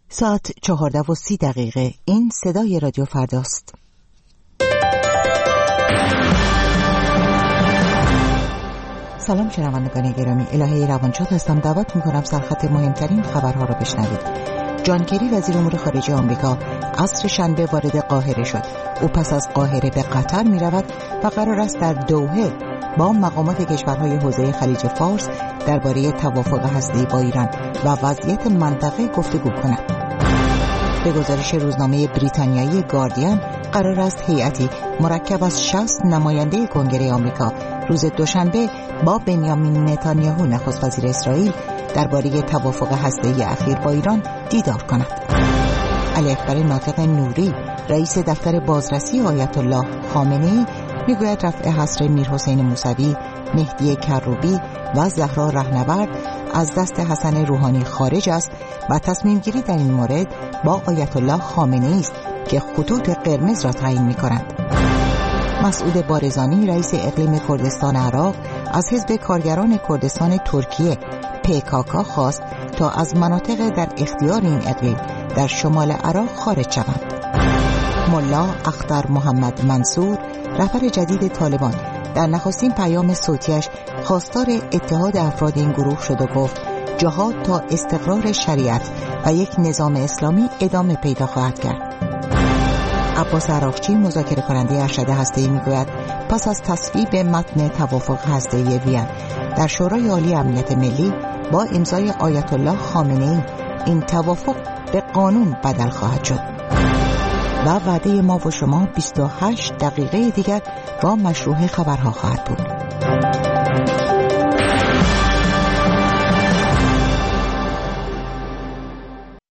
ساعت 14:30. این صدای رادیو فرداست. سلام شنوندگان گرامی، الهه روانشاد هستم. دعوت میکنم سرخط مهمترین خبرها را بشنوید. جان کری وزیر امور خارجه آمریکا عصر شنبه وارد قاهره شد. او پس از قاهره به قطر می رود و قرار است در دوحه با مقامات کشورهای حوزه خلیج فارس درباره توافق هسته‌ای با ایران و وضعیت منطقه گفتگو کند. به گزارش روزنامه بریتانیایی گاردین، قرار است هیئتی مرکب از 60 نماینده کنگره آمریکا روز دوشنبه با بنیامین نتانیاهو نخست وزیر اسرائیل درباره توافق هسته‌ای اخیر با ایران دیدار کند. علی اکبر ناطق نوری، رئیس دفتر بازرسی آیت الله خامنه‌ای، میگوید رفع حصر میرحسین موسوی، مهدی کروبی و زهرا رهنورد از دست حسن روحانی خارج است و تصمیم گیری در این مورد با آیت الله خامنه‌ای است که خطوط قرمز را تعیین می‌کنند. مسعود بارزانی، رئیس اقلیم کردستان عراق، از حزب کارگران کردستان ترکیه PKK خواست تا از مناطق در اختیار این اقلیم در شمال عراق خارج شوند. ملا اختر محمد منصور، رهبر جدید طالبان، در نخستین پیام صوتیش خواستار اتحاد افراد این گروه شد و گفت جهاد تا استقرار شریعت و یک نظام اسلامی ادامه پیدا خواهد کرد. عباس عراقچی، مذاکره کننده ارشد هسته‌ای، میگوید پس از تصویب متن توافق هسته‌ای وین در شورای عالی امنیت ملی با امضای آیت الله خامنه‌ای، این توافق به قانون بدل خواهد شد. و وعده ما و شما 28 دقیقه دیگر با مشروع خبرها خواهد بود.